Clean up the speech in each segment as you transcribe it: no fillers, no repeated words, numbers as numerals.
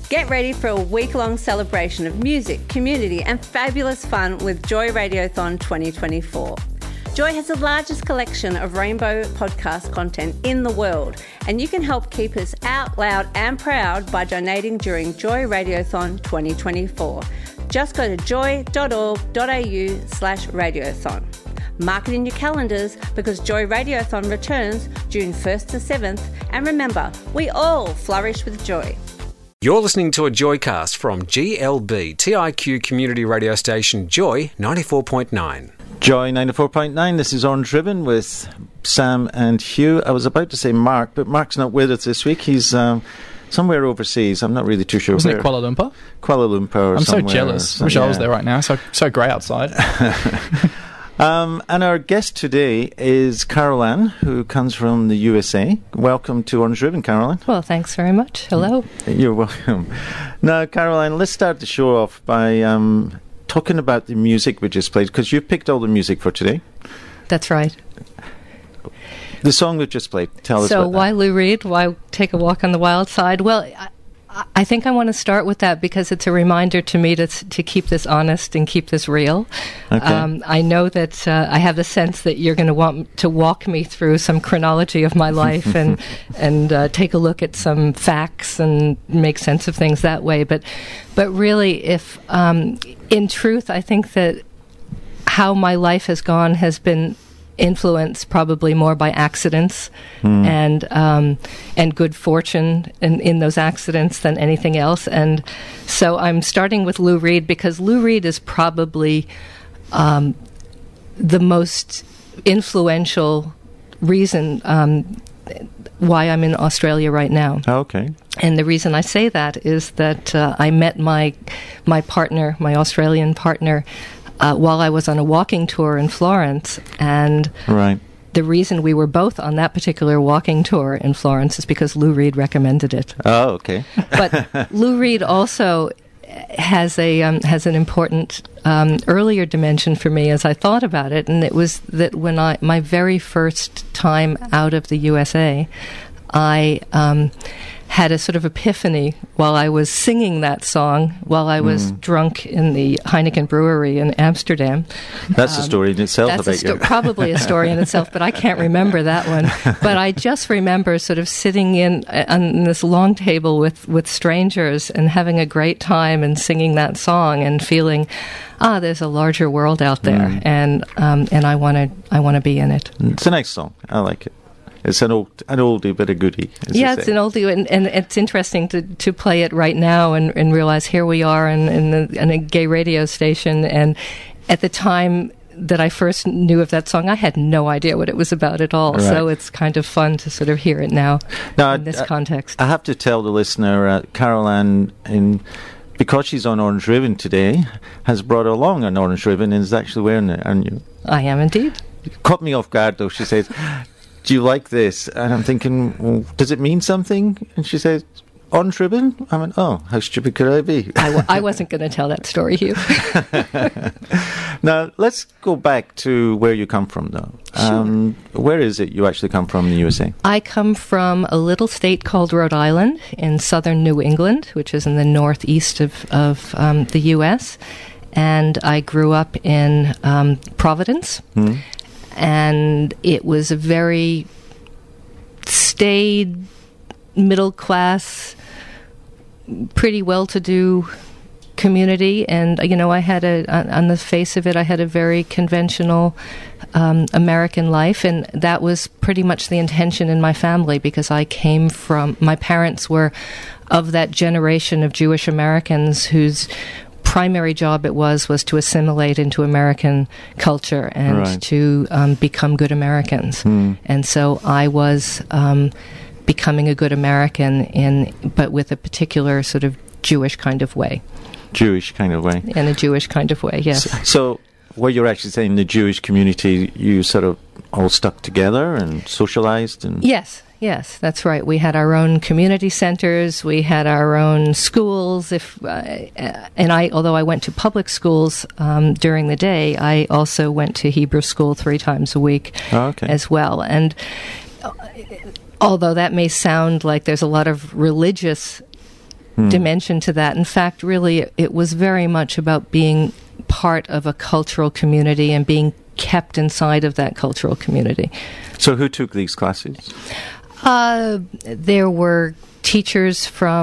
Get ready for a week-long celebration of music, community and fabulous fun with Joy Radiothon 2024. Joy has the largest collection of rainbow podcast content in the world, and you can help keep us out loud and proud by donating during Joy Radiothon 2024. Just go to joy.org.au/radiothon. Mark it in your calendars because Joy Radiothon returns June 1st to 7th, and remember, we all flourish with joy. You're listening to a Joycast from GLB, TIQ community radio station Joy 94.9. Joy 94.9, this is Orange Ribbon with Sam and Hugh. I was about to say Mark, but Mark's not with us this week. He's somewhere overseas. I'm not really too sure Wasn't where. it Kuala Lumpur? Kuala Lumpur or I'm somewhere. so jealous. Wish I was there right now. So grey outside. And our guest today is Caroline, who comes from the USA. Welcome to Orange Ribbon, Caroline. Well, thanks very much. Hello. You're welcome. Now, Caroline, let's start the show off by talking about the music we just played, because you picked all the music for today. That's right. The song we just played, tell us So about why Lou Reed? Why Take a Walk on the Wild Side? Well, I think I want to start with that because it's a reminder to me to keep this honest and keep this real. Okay. I know that I have the sense that you're going to want to walk me through some chronology of my life and take a look at some facts and make sense of things that way. But really, if in truth, I think that how my life has gone has been influenced probably more by accidents and good fortune in those accidents than anything else. And so I'm starting with Lou Reed because Lou Reed is probably the most influential reason why I'm in Australia right now. Okay. And the reason I say that is that I met my partner, my Australian partner, while I was on a walking tour in Florence, and Right. the reason we were both on that particular walking tour in Florence is because Lou Reed recommended it. Oh, okay. But Lou Reed also has an important earlier dimension for me as I thought about it, and it was that when my very first time out of the USA, I had a sort of epiphany while I was singing that song while I was drunk in the Heineken brewery in Amsterdam. That's a story in itself. That's about you. probably a story in itself, but I can't remember that one. But I just remember sort of sitting on this long table with strangers and having a great time and singing that song and feeling, there's a larger world out there, and I want to be in it. It's a nice song. I like it. It's an oldie but a goodie. Yeah, it's an oldie, and it's interesting to play it right now and realize here we are in a gay radio station. And at the time that I first knew of that song, I had no idea what it was about at all. Right. So it's kind of fun to sort of hear it now in this context. I have to tell the listener, Caroline, because she's on Orange Ribbon today, has brought along an orange ribbon and is actually wearing it, aren't you? I am indeed. Caught me off guard, though. She says, do you like this? And I'm thinking, well, does it mean something? And she says, orange ribbon? I went, oh, how stupid could I be? I wasn't going to tell that story, Hugh. Now, let's go back to where you come from, though. Sure. Where is it you actually come from in the USA? I come from a little state called Rhode Island in southern New England, which is in the northeast of the U.S., and I grew up in Providence. And it was a very staid, middle-class, pretty well-to-do community. And, I had on the face of it, I had a very conventional American life. And that was pretty much the intention in my family because I came from, my parents were of that generation of Jewish Americans whose primary job it was to assimilate into American culture and to become good Americans. And so I was becoming a good American but with a particular sort of Jewish kind of way. Jewish kind of way. In a Jewish kind of way, yes. So what you're actually saying, the Jewish community, you sort of all stuck together and socialized? And Yes, that's right. We had our own community centers. We had our own schools. Although I went to public schools during the day, I also went to Hebrew school 3 times a week as well. And although that may sound like there's a lot of religious dimension to that. In fact, really, it was very much about being part of a cultural community and being kept inside of that cultural community. So who took these classes? There were teachers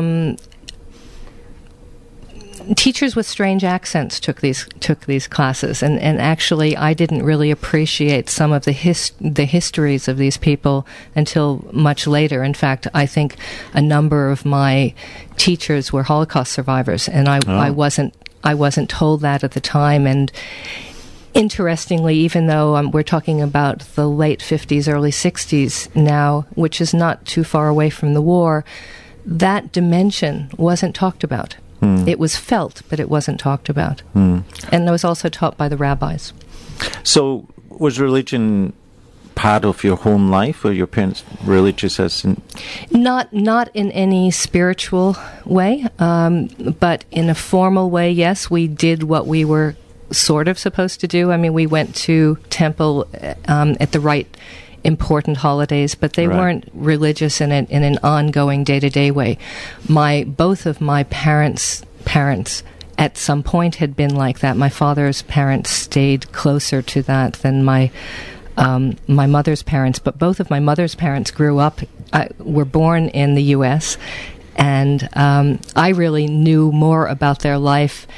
with strange accents took these classes, and actually I didn't really appreciate some of the histories of these people until much later. In fact, I think a number of my teachers were Holocaust survivors, and I wasn't told that at the time. And interestingly, even though we're talking about the late 50s, early 60s now, which is not too far away from the war, that dimension wasn't talked about. It was felt, but it wasn't talked about. And it was also taught by the rabbis. So was religion part of your home life? Were your parents religious? Not in any spiritual way, but in a formal way, yes. We did what we were sort of supposed to do. I mean, we went to temple at the right important holidays, but they weren't religious in an ongoing day-to-day way. Both of my parents at some point had been like that. My father's parents stayed closer to that than my mother's parents, but both of my mother's parents were born in the U.S., and I really knew more about their life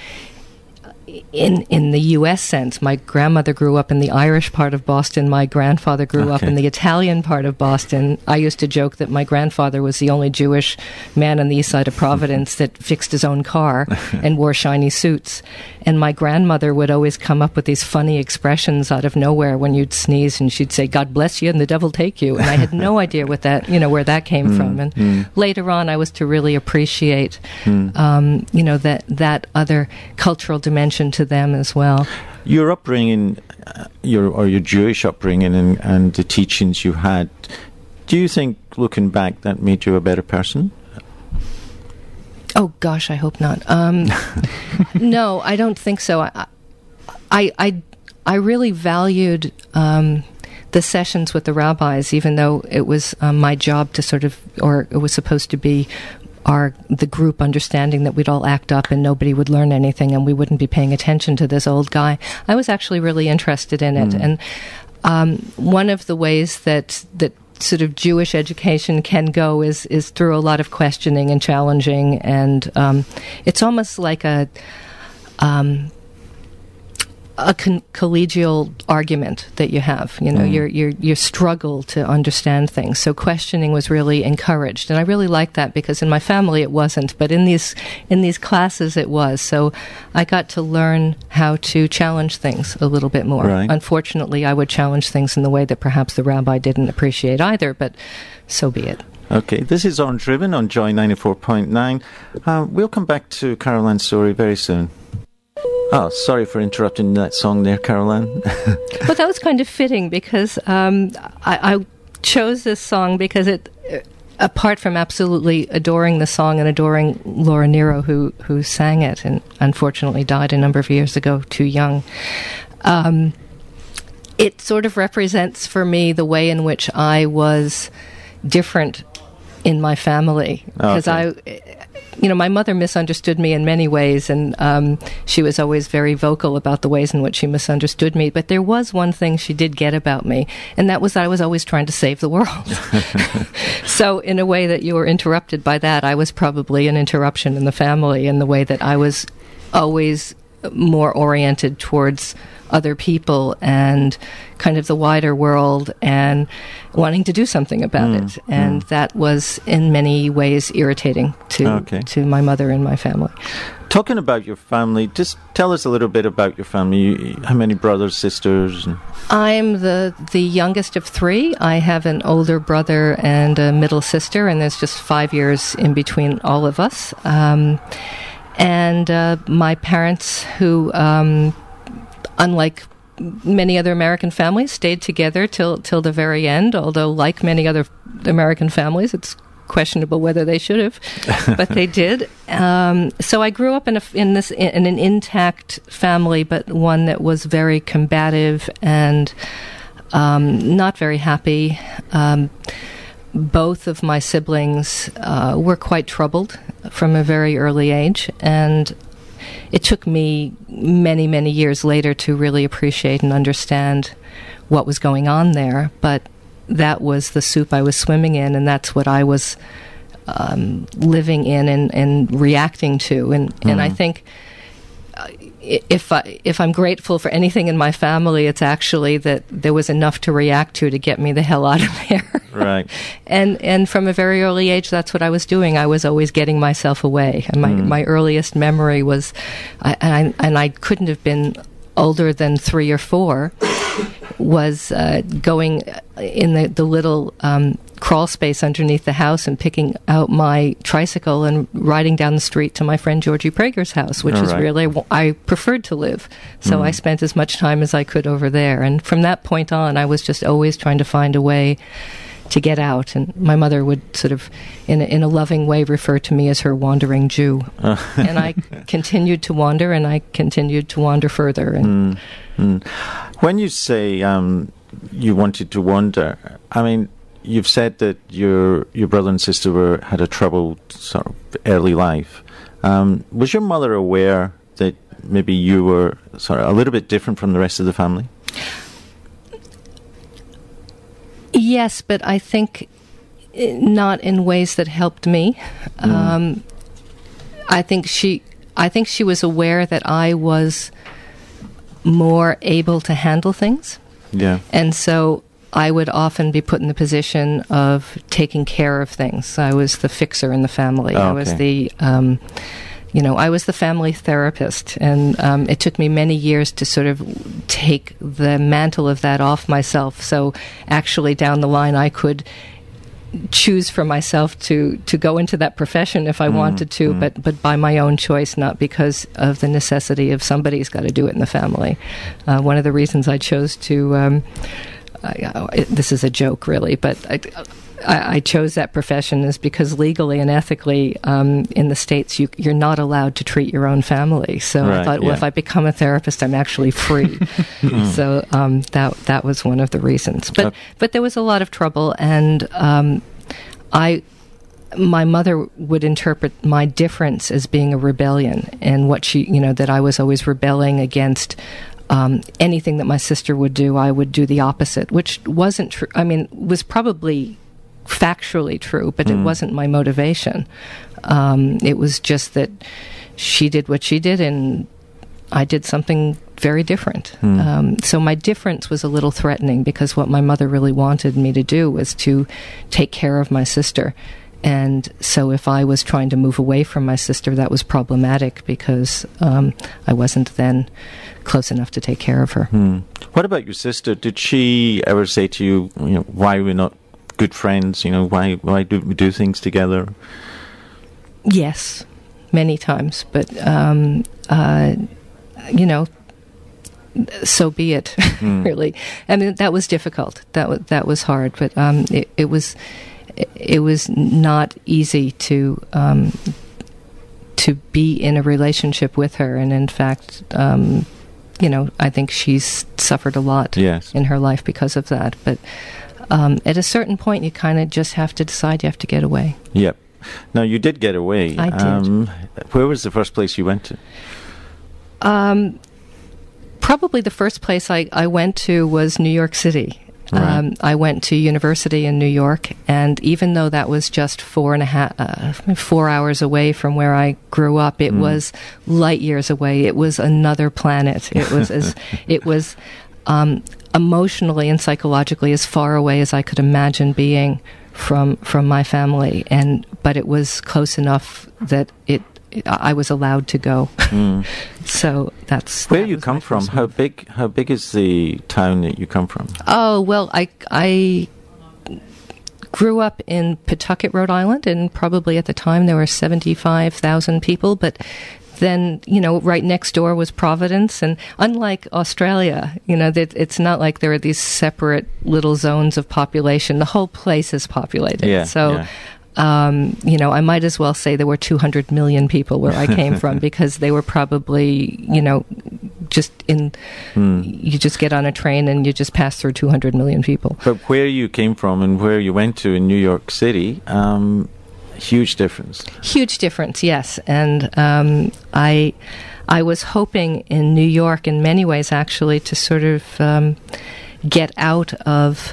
in the U.S. sense. My grandmother grew up in the Irish part of Boston. My grandfather grew up in the Italian part of Boston. I used to joke that my grandfather was the only Jewish man on the east side of Providence that fixed his own car and wore shiny suits. And my grandmother would always come up with these funny expressions out of nowhere when you'd sneeze, and she'd say, "God bless you and the devil take you." And I had no idea where that came from. And later on, I was to really appreciate, that other cultural dimension to them as well. Your upbringing, your Jewish upbringing, and the teachings you had, do you think, looking back, that made you a better person? Oh gosh, I hope not. No, I don't think so. I really valued the sessions with the rabbis, even though it was my job to it was supposed to be the group understanding that we'd all act up and nobody would learn anything and we wouldn't be paying attention to this old guy. I was actually really interested in it. And one of the ways that sort of Jewish education can go is through a lot of questioning and challenging, and it's almost like a collegial argument that you have, your struggle to understand things. So questioning was really encouraged, and I really liked that because in my family it wasn't, but in these classes it was. So I got to learn how to challenge things a little bit more. Right. Unfortunately, I would challenge things in the way that perhaps the rabbi didn't appreciate either, but so be it. Okay, this is On Driven on Joy 94.9. We'll come back to Carol-Anne's story very soon. Oh, sorry for interrupting that song there, Carol-Anne. Well, that was kind of fitting because I chose this song because it, apart from absolutely adoring the song and adoring Laura Nero, who sang it and unfortunately died a number of years ago, too young, it sort of represents for me the way in which I was different in my family. Because my mother misunderstood me in many ways, and she was always very vocal about the ways in which she misunderstood me. But there was one thing she did get about me, and that was that I was always trying to save the world. So in a way that you were interrupted by that, I was probably an interruption in the family in the way that I was always more oriented towards other people and kind of the wider world and wanting to do something about it. And that was in many ways irritating to my mother and my family. Talking about your family, just tell us a little bit about your family. How many brothers, sisters? I'm the youngest of three. I have an older brother and a middle sister, and there's just 5 years in between all of us. And my parents, who, unlike many other American families, stayed together till the very end, although like many other American families, it's questionable whether they should have, but they did. So I grew up in an intact family, but one that was very combative and not very happy. both of my siblings were quite troubled from a very early age, and it took me many, many years later to really appreciate and understand what was going on there. But that was the soup I was swimming in, and that's what I was living in and reacting to. And I think if I'm grateful for anything in my family, it's actually that there was enough to react to get me the hell out of there. Right. And from a very early age, that's what I was doing. I was always getting myself away. And my earliest memory was, and I couldn't have been older than 3 or 4, was going in the little crawl space underneath the house and picking out my tricycle and riding down the street to my friend Georgie Prager's house, which is really I preferred to live. So I spent as much time as I could over there. And from that point on, I was just always trying to find a way to get out. And my mother would sort of, in a loving way, refer to me as her wandering Jew. And I continued to wander, and I continued to wander further. And When you say you wanted to wander, I mean, you've said that your brother and sister had a troubled sort of early life. Was your mother aware that maybe you were sort of a little bit different from the rest of the family? Yes, but I think not in ways that helped me. I think she was aware that I was more able to handle things. Yeah. And so I would often be put in the position of taking care of things. I was the fixer in the family. Oh, okay. I was the I was the family therapist, and it took me many years to sort of take the mantle of that off myself. So actually down the line I could choose for myself to go into that profession if I wanted to, but by my own choice, not because of the necessity of somebody's got to do it in the family. One of the reasons I chose to, this is a joke really, but I chose that profession is because legally and ethically in the States you're not allowed to treat your own family. So I thought, well, if I become a therapist, I'm actually free. So that was one of the reasons. But there was a lot of trouble, and my mother would interpret my difference as being a rebellion, and what that I was always rebelling against. Anything that my sister would do, I would do the opposite, which wasn't true. I mean, was probably factually true, but it wasn't my motivation. It was just that she did what she did, and I did something very different. So my difference was a little threatening, because what my mother really wanted me to do was to take care of my sister. And so if I was trying to move away from my sister, that was problematic, because I wasn't then close enough to take care of her. What about your sister? Did she ever say to you, why we're not good friends? Why do we do things together? Yes, many times. But, so be it, really. I mean, that was difficult. That was hard. But it was not easy to be in a relationship with her. And in fact, I think she's suffered a lot in her life because of that. But at a certain point, you kind of just have to decide you have to get away. Yep. Now, you did get away. I did. Where was the first place you went to? Probably the first place I went to was New York City. Right. I went to university in New York, and even though that was just 4 hours away from where I grew up, it was light years away. It was another planet. It was emotionally and psychologically as far away as I could imagine being from my family, but it was close enough that I was allowed to go. So that's where you come from. How big is the town that you come from? Oh, well, I grew up in Pawtucket, Rhode Island, and probably at the time there were 75,000 people, but then, right next door was Providence, and unlike Australia, it's not like there are these separate little zones of population. The whole place is populated. I might as well say there were 200 million people where I came from, because they were probably, you just get on a train and you just pass through 200 million people. But where you came from and where you went to in New York City, huge difference. Huge difference, yes. And I was hoping in New York, in many ways, actually, to sort of get out of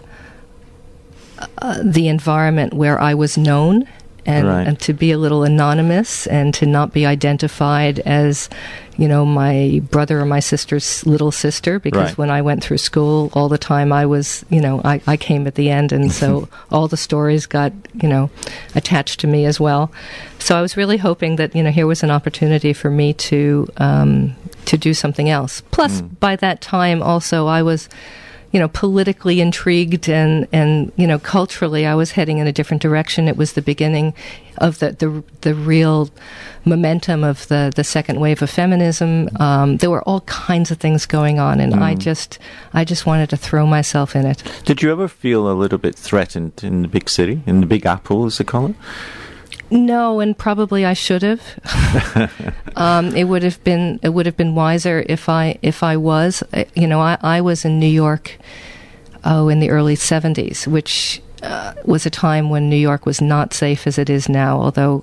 the environment where I was known. And to be a little anonymous and to not be identified as, my brother or my sister's little sister, because when I went through school all the time, I was, I came at the end, and so all the stories got, attached to me as well. So I was really hoping that, here was an opportunity for me to do something else. Plus, by that time also, I was politically intrigued and culturally I was heading in a different direction. It was the beginning of the real momentum of the second wave of feminism. There were all kinds of things going on, and I just wanted to throw myself in it. Did you ever feel a little bit threatened in the big city, in the Big Apple, as they call it? No, and probably I should have. It would have been wiser if I was. I was in New York, in the early 70s, which was a time when New York was not safe as it is now. Although,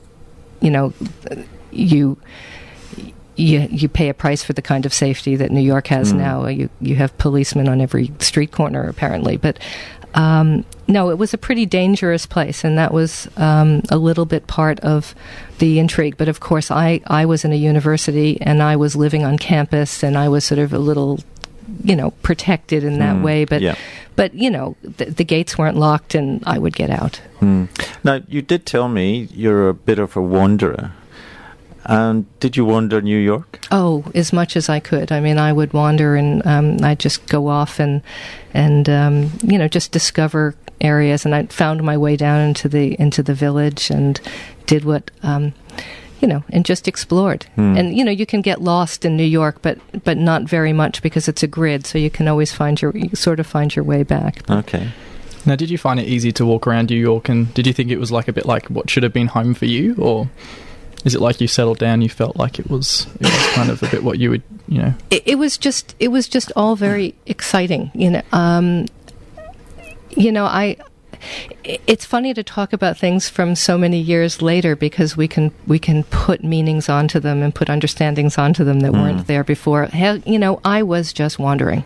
you pay a price for the kind of safety that New York has now. You have policemen on every street corner, apparently, but. No, it was a pretty dangerous place, and that was a little bit part of the intrigue. But of course, I was in a university, and I was living on campus, and I was sort of a little, protected in that way. But, the gates weren't locked, and I would get out. Now, you did tell me you're a bit of a wanderer. Did you wander New York? Oh, as much as I could. I mean, I would wander, and I'd just go off and just discover areas. And I found my way down into the village and did what, and just explored. And you can get lost in New York, but not very much because it's a grid. So you can always find your way back. Okay. Now, did you find it easy to walk around New York? And did you think it was like a bit like what should have been home for you, or? Is it like you settled down, you felt like it was kind of a bit what you would, It was just all very exciting, it's funny to talk about things from so many years later because we can put meanings onto them and put understandings onto them that weren't there before. I was just wandering.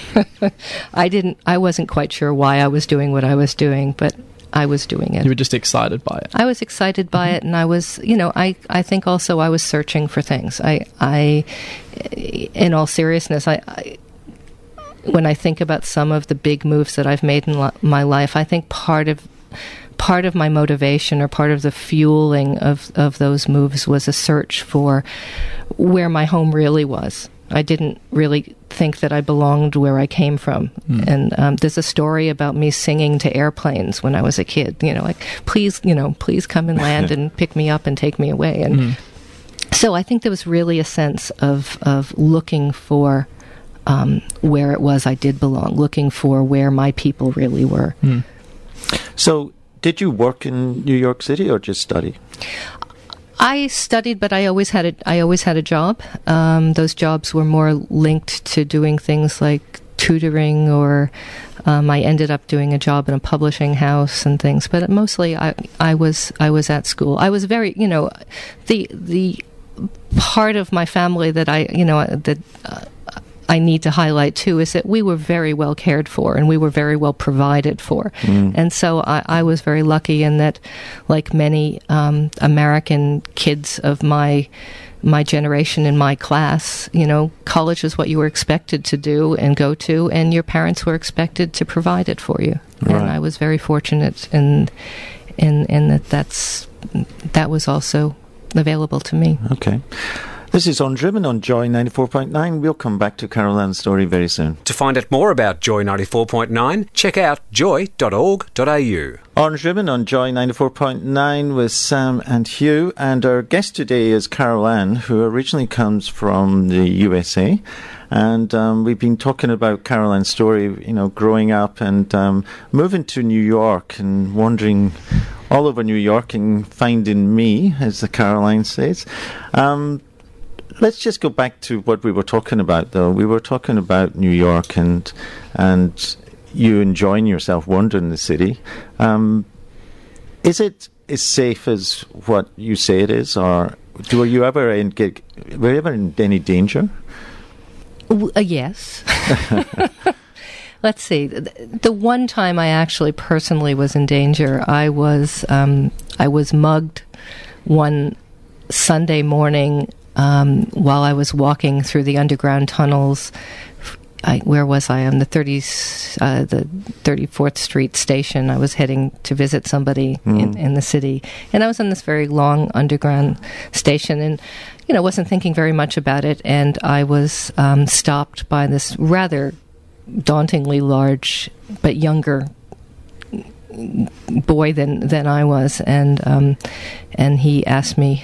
I wasn't quite sure why I was doing what I was doing, but I was doing it. You were just excited by it. I was excited by it, and I was, I think also I was searching for things. I in all seriousness, when I think about some of the big moves that I've made in my life, I think part of my motivation or part of the fueling of those moves was a search for where my home really was. I didn't really think that I belonged where I came from. And there's a story about me singing to airplanes when I was a kid, please come and land and pick me up and take me away. And so I think there was really a sense of looking for where it was I did belong, looking for where my people really were. So did you work in New York City or just study? I studied, but I always had a job. Those jobs were more linked to doing things like tutoring, or I ended up doing a job in a publishing house and things. But mostly, I was at school. I was very, the part of my family that I need to highlight too is that we were very well cared for and we were very well provided for. And so I was very lucky in that, like many American kids of my generation in my class, college is what you were expected to do and go to, and your parents were expected to provide it for you. Right. And I was very fortunate in that was also available to me. Okay. This is Undriven on Joy 94.9. We'll come back to Carol Ann's story very soon. To find out more about Joy 94.9, check out joy.org.au. Undriven on Joy 94.9 with Sam and Hugh. And our guest today is Carol Ann, who originally comes from the USA. And we've been talking about Carol Ann's story, growing up and moving to New York and wandering all over New York and finding me, as the Caroline says. let's just go back to what we were talking about, though. We were talking about New York and you enjoying yourself wandering the city. Is it as safe as what you say it is, or were you ever in any danger? Yes. Let's see. The one time I actually personally was in danger, I was mugged one Sunday morning while I was walking through the underground tunnels. Where was I? On the 34th Street station. I was heading to visit somebody in the city, and I was on this very long underground station, and wasn't thinking very much about it. And I was stopped by this rather dauntingly large but younger boy than I was, and he asked me.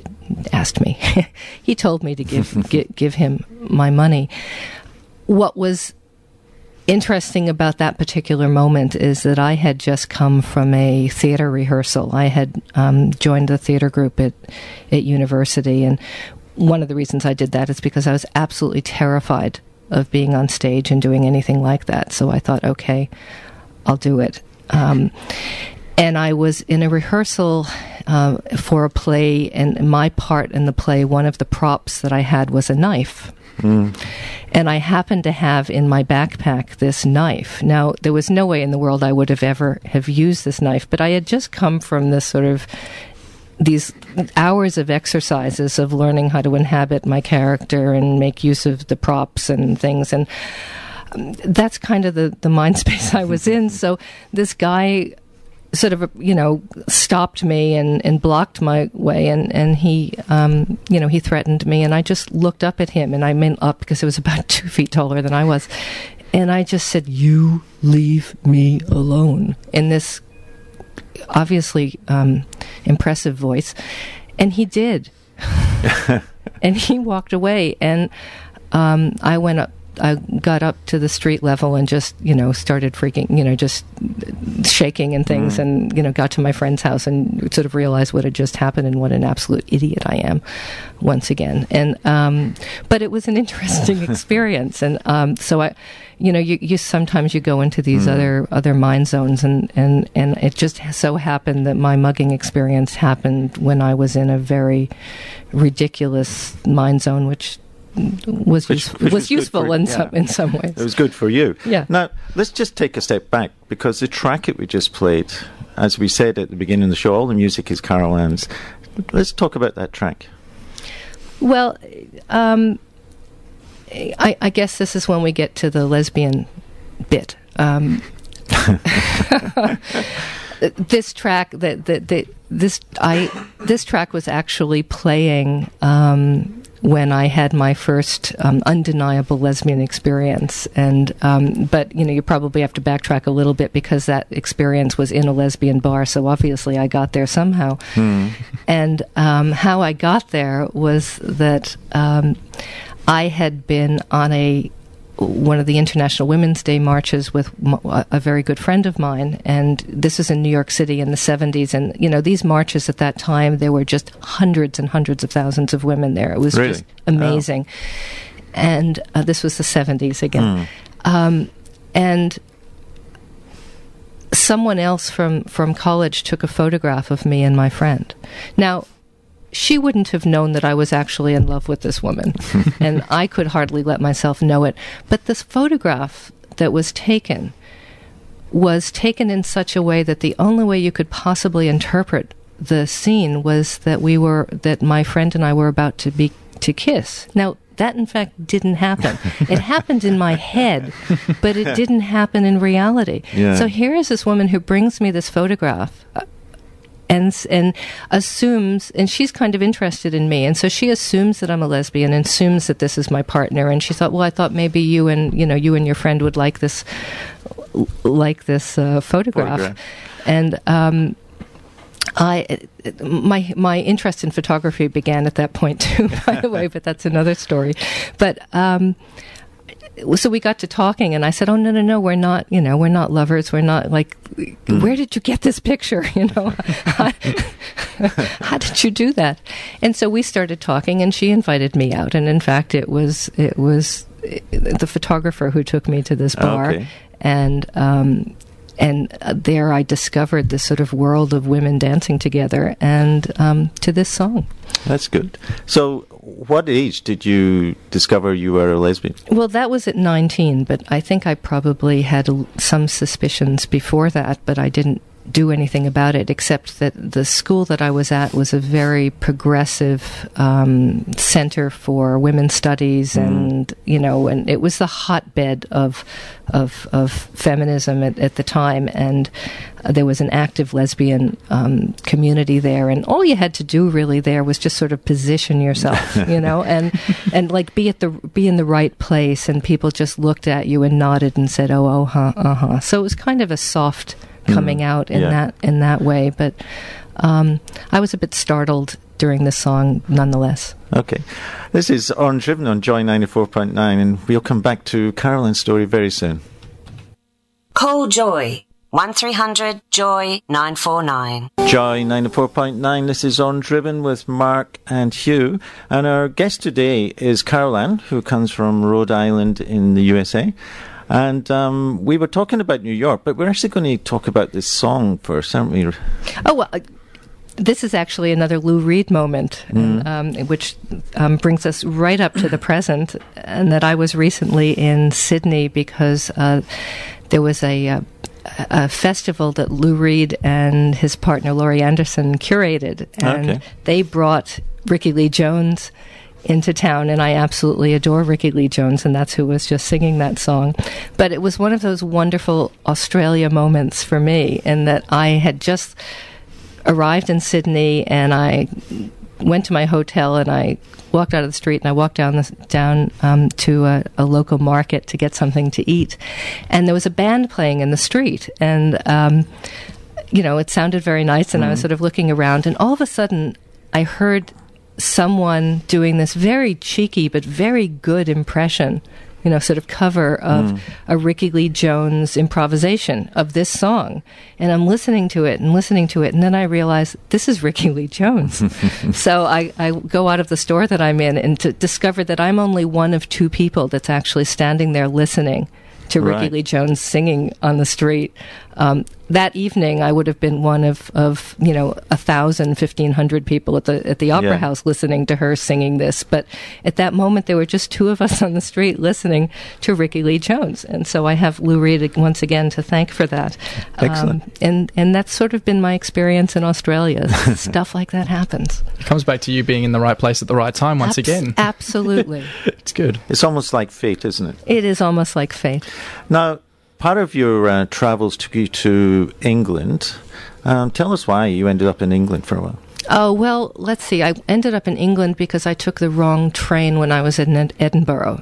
He told me to give him my money. What was interesting about that particular moment is that I had just come from a theater rehearsal. I had joined the theater group at university, and one of the reasons I did that is because I was absolutely terrified of being on stage and doing anything like that. So I thought, okay, I'll do it. And I was in a rehearsal for a play, and my part in the play, one of the props that I had was a knife. And I happened to have in my backpack this knife. Now, there was no way in the world I would have ever have used this knife, but I had just come from this sort of these hours of exercises of learning how to inhabit my character and make use of the props and things, and that's kind of the mind space I was in. So this guy sort of, stopped me and blocked my way, and he, he threatened me, and I just looked up at him, and I meant up because it was about 2 feet taller than I was, and I just said, "You leave me alone," in this obviously impressive voice, and he did. And he walked away, and I got up to the street level and just, started freaking, just shaking and things, and, got to my friend's house and sort of realized what had just happened and what an absolute idiot I am once again. And, but it was an interesting experience. And, so I, you sometimes you go into these other mind zones, and it just so happened that my mugging experience happened when I was in a very ridiculous mind zone, which was useful in some ways. It was good for you. Yeah. Now, let's just take a step back, because the track that we just played, as we said at the beginning of the show, all the music is Carol Ann's. Let's talk about that track. Well, I guess this is when we get to the lesbian bit. This track this track was actually playing when I had my first undeniable lesbian experience, and but you probably have to backtrack a little bit, because that experience was in a lesbian bar, so obviously I got there somehow. And how I got there was that I had been on one of the International Women's Day marches with a very good friend of mine, and this is in New York City in the 70s, and these marches at that time, there were just hundreds and hundreds of thousands of women there. It was really? Just amazing. Oh. And this was the 70s again. And someone else from college took a photograph of me and my friend. Now, she wouldn't have known that I was actually in love with this woman, and I could hardly let myself know it. But this photograph that was taken in such a way that the only way you could possibly interpret the scene was that my friend and I were about to kiss. Now, that in fact didn't happen. It happened in my head, but it didn't happen in reality. Yeah. So here is this woman who brings me this photograph, and assumes, and she's kind of interested in me, and so she assumes that I'm a lesbian, and assumes that this is my partner, and she thought, well, I thought maybe you and your friend would like this photograph. And my interest in photography began at that point too, by the way, but that's another story. But so we got to talking, and I said, "Oh, no, we're not, we're not lovers. We're not like, where did you get this picture? How did you do that?" And so we started talking, and she invited me out. And in fact, it was the photographer who took me to this bar, Okay. and there I discovered this sort of world of women dancing together, and to this song. That's good. So, what age did you discover you were a lesbian? Well, that was at 19, but I think I probably had some suspicions before that, but I didn't do anything about it, except that the school that I was at was a very progressive center for women's studies, and and it was the hotbed of feminism at the time, and there was an active lesbian community there, and all you had to do really there was just sort of position yourself, and like be in the right place, and people just looked at you and nodded and said, "Oh, uh-huh." So it was kind of a soft coming out in that way, but I was a bit startled during this song nonetheless. Okay. This is Orange Ribbon on Joy 94.9, and we'll come back to Caroline's story very soon. Call Joy 1300 Joy 949. Joy 94.9, this is Orange Ribbon with Mark and Hugh, and our guest today is Caroline, who comes from Rhode Island in the USA. And we were talking about New York, but we're actually going to talk about this song first, aren't we? Oh, well, this is actually another Lou Reed moment, which brings us right up to the present, and that I was recently in Sydney because there was a festival that Lou Reed and his partner Laurie Anderson curated, and they brought Rickie Lee Jones into town, and I absolutely adore Rickie Lee Jones, and that's who was just singing that song. But it was one of those wonderful Australia moments for me, in that I had just arrived in Sydney, and I went to my hotel, and I walked out of the street, and I walked down to a local market to get something to eat, and there was a band playing in the street, and it sounded very nice, and I was sort of looking around, and all of a sudden I heard someone doing this very cheeky but very good impression, sort of cover of a Rickie Lee Jones improvisation of this song. And I'm listening to it, and then I realize this is Rickie Lee Jones. So I go out of the store that I'm in and to discover that I'm only one of two people that's actually standing there listening to Rickie Lee Jones singing on the street. That evening, I would have been one of 1,000, 1,500 people at the Opera House listening to her singing this. But at that moment, there were just two of us on the street listening to Rickie Lee Jones, and so I have Lou Reed once again to thank for that. Excellent. And that's sort of been my experience in Australia. Stuff like that happens. It comes back to you being in the right place at the right time once again. Absolutely. It's good. It's almost like fate, isn't it? It is almost like fate. Now, part of your travels took you to England. Tell us why you ended up in England for a while. Oh, well, let's see. I ended up in England because I took the wrong train when I was in Edinburgh.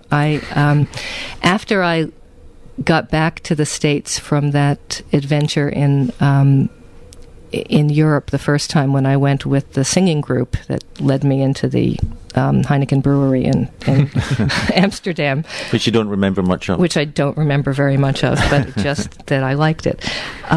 After I got back to the States from that adventure in Europe the first time, when I went with the singing group that led me into the Heineken Brewery in Amsterdam. Which you don't remember much of. Which I don't remember very much of, but just that I liked it.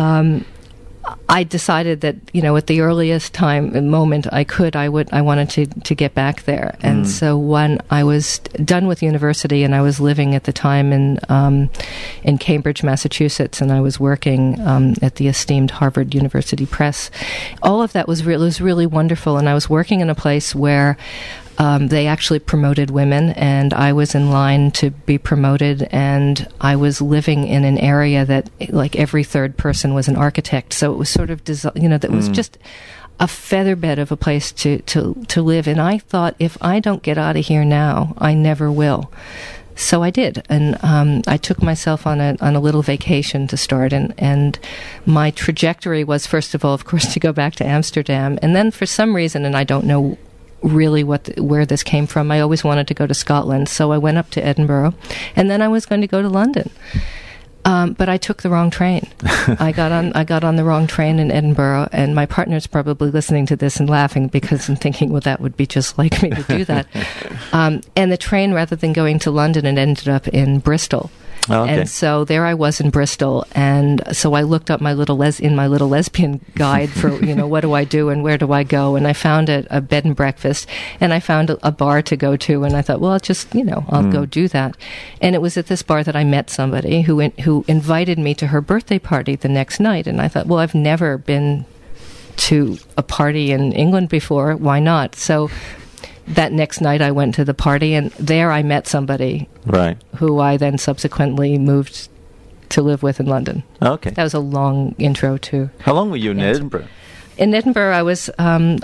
I decided that, at the earliest moment I wanted to get back there. And so when I was done with university, and I was living at the time in Cambridge, Massachusetts, and I was working at the esteemed Harvard University Press, all of that was really wonderful. And I was working in a place where they actually promoted women, and I was in line to be promoted, and I was living in an area that, like, every third person was an architect, so it was sort of, that was just a featherbed of a place to live, and I thought, if I don't get out of here now, I never will. So I did, and I took myself on a little vacation to start, and my trajectory was, first of all, of course, to go back to Amsterdam, and then for some reason, and I don't know really where this came from, I always wanted to go to Scotland, so I went up to Edinburgh, and then I was going to go to London. But I took the wrong train. I got on the wrong train in Edinburgh, and my partner's probably listening to this and laughing because I'm thinking, well, that would be just like me to do that. And the train, rather than going to London, it ended up in Bristol. Oh, okay. And so there I was in Bristol, and so I looked up my little lesbian guide for, what do I do and where do I go? And I found a bed and breakfast, and I found a bar to go to, and I thought, well, I'll just, I'll go do that. And it was at this bar that I met somebody who invited me to her birthday party the next night, and I thought, well, I've never been to a party in England before, why not? So that next night I went to the party, and there I met somebody who I then subsequently moved to live with in London. Okay. That was a long intro to... How long were you in Edinburgh? In Edinburgh I was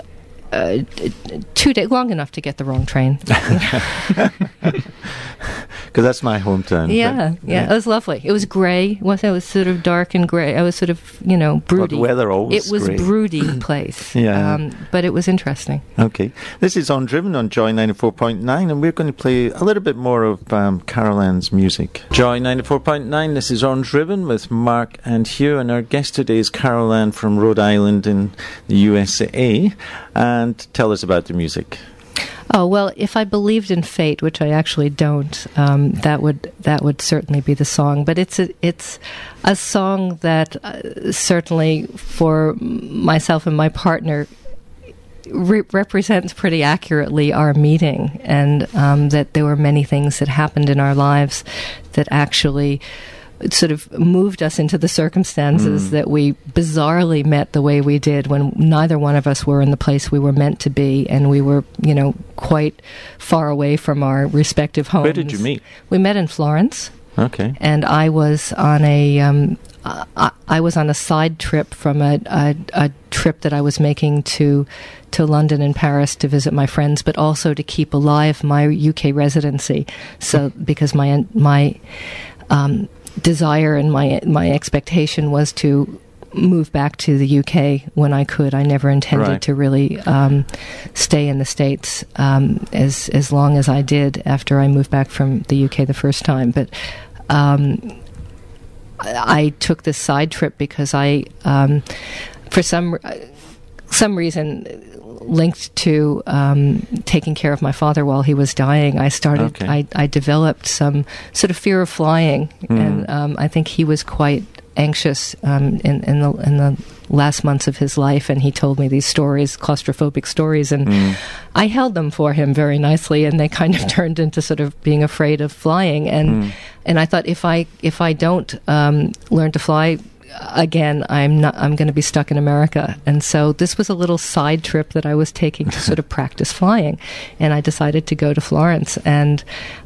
2 days, long enough to get the wrong train. Because that's my hometown. Yeah, it was lovely. It was grey. It was sort of dark and grey. I was sort of, broody. Well, the weather always It was grey. broody place. But it was interesting. Okay. This is On Driven on Joy 94.9, and we're going to play a little bit more of Carol Ann's music. Joy 94.9, this is On Driven with Mark and Hugh, and our guest today is Carol Ann from Rhode Island in the USA. And tell us about the music. Oh, well, if I believed in fate, which I actually don't, that would certainly be the song. But it's a song that certainly for myself and my partner represents pretty accurately our meeting, and that there were many things that happened in our lives that actually sort of moved us into the circumstances that we bizarrely met the way we did when neither one of us were in the place we were meant to be, and we were, quite far away from our respective homes. Where did you meet? We met in Florence. Okay. And I was on a side trip from a trip that I was making to London and Paris to visit my friends, but also to keep alive my UK residency. So because my desire and my expectation was to move back to the UK when I could. I never intended to really stay in the States as long as I did after I moved back from the UK the first time. But I took this side trip because I, for some reason, linked to taking care of my father while he was dying, I developed some sort of fear of flying, and I think he was quite anxious in the last months of his life, and he told me these stories, claustrophobic stories, and I held them for him very nicely, and they kind of turned into sort of being afraid of flying, and I thought if I don't learn to fly again, I'm going to be stuck in America. And so this was a little side trip that I was taking to sort of practice flying. And I decided to go to Florence. And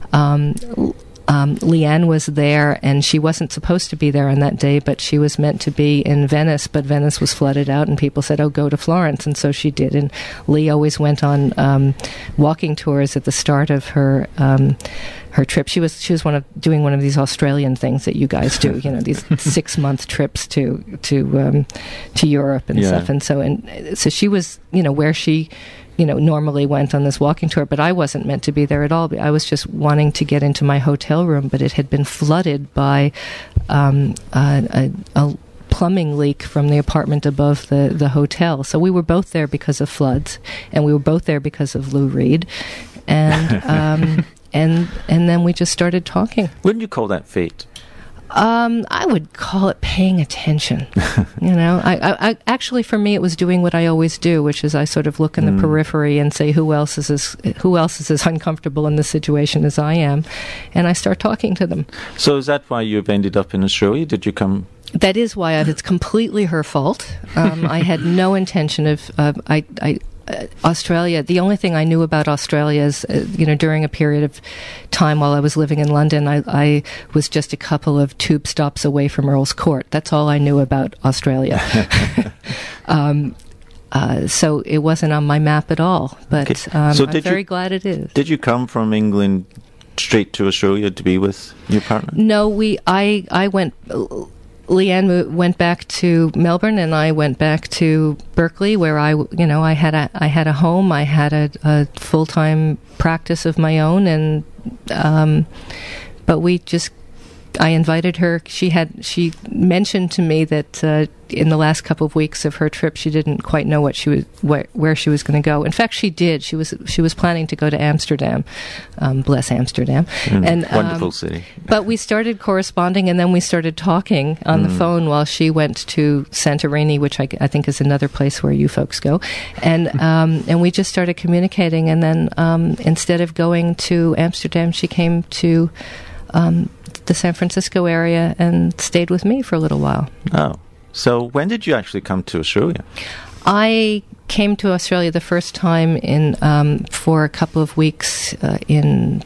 Leanne was there, and she wasn't supposed to be there on that day, but she was meant to be in Venice, but Venice was flooded out, and people said, oh, go to Florence. And so she did. And Lee always went on walking tours at the start of her trip. She was doing one of these Australian things that you guys do, these 6-month trips to Europe and stuff. And so she was, where she normally went on this walking tour, but I wasn't meant to be there at all. I was just wanting to get into my hotel room, but it had been flooded by a plumbing leak from the apartment above the hotel. So we were both there because of floods, and we were both there because of Lou Reed, and and then we just started talking. Wouldn't you call that fate? I would call it paying attention. I actually, for me, it was doing what I always do, which is I sort of look in the periphery and say, who else is as uncomfortable in this situation as I am, and I start talking to them. So is that why you've ended up in Australia? Did you come? That is why it's completely her fault. I had no intention of. Australia, the only thing I knew about Australia is, during a period of time while I was living in London, I was just a couple of tube stops away from Earl's Court. That's all I knew about Australia. So it wasn't on my map at all, but so I'm very glad it is. Did you come from England straight to Australia to be with your partner? No, I went... Leanne went back to Melbourne, and I went back to Berkeley, where I had a home, I had a full-time practice of my own, and but we just I invited her. She mentioned to me that in the last couple of weeks of her trip, she didn't quite know where she was going to go. In fact, she did. She was planning to go to Amsterdam. Bless Amsterdam, and wonderful city. But we started corresponding, and then we started talking on the phone while she went to Santorini, which I think is another place where you folks go, and we just started communicating. And then instead of going to Amsterdam, she came to the San Francisco area and stayed with me for a little while. Oh, so when did you actually come to Australia? I came to Australia the first time for a couple of weeks in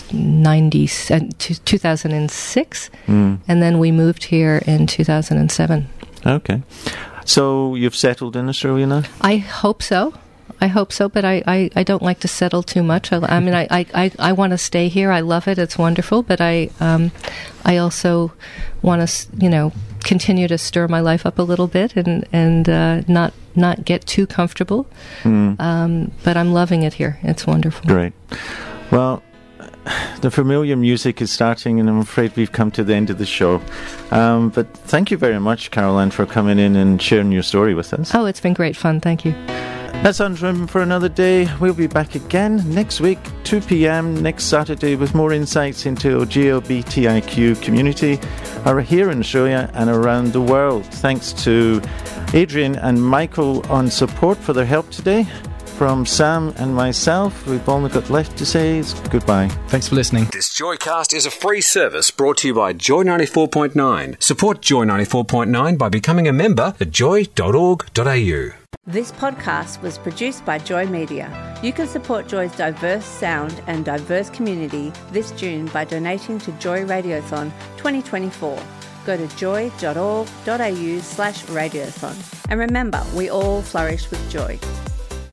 2006, and then we moved here in 2007. Okay. So you've settled in Australia now? I hope so, but I don't like to settle too much. I mean, I want to stay here. I love it. It's wonderful, but I also want to, continue to stir my life up a little bit and not get too comfortable. But I'm loving it here. It's wonderful. Great. Well, the familiar music is starting, and I'm afraid we've come to the end of the show. But thank you very much, Caroline, for coming in and sharing your story with us. Oh, it's been great fun. Thank you. That's Unwritten for another day. We'll be back again next week, 2 p.m. next Saturday, with more insights into GLBTIQ community here in Australia and around the world. Thanks to Adrian and Michael on support for their help today. From Sam and myself, we've only got left to say is goodbye. Thanks for listening. This Joycast is a free service brought to you by Joy 94.9. Support Joy 94.9 by becoming a member at joy.org.au. This podcast was produced by Joy Media. You can support Joy's diverse sound and diverse community this June by donating to Joy Radiothon 2024. Go to joy.org.au/radiothon. And remember, we all flourish with joy.